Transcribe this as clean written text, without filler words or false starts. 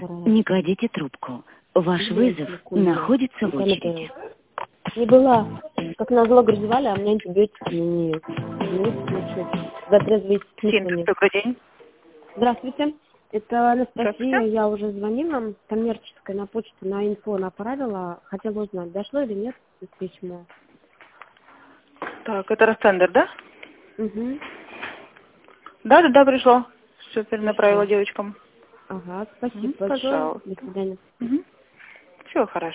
Не кладите трубку. Ваш вызов находится в очереди. Не была. Как назло грызевали, а мне антибиотики не слушают. Затрезвить смысла нет. Добрый день. Здравствуйте. Это Анастасия. Здравствуйте. Я уже звонила. Коммерческая на почту, на инфо направила. Хотела узнать, дошло или нет письмо. Так, это Ростендер, да? Угу. Да, пришло. Все перенаправила девочкам. Ага, спасибо большое. Пожалуйста. До свидания. Все хорошо.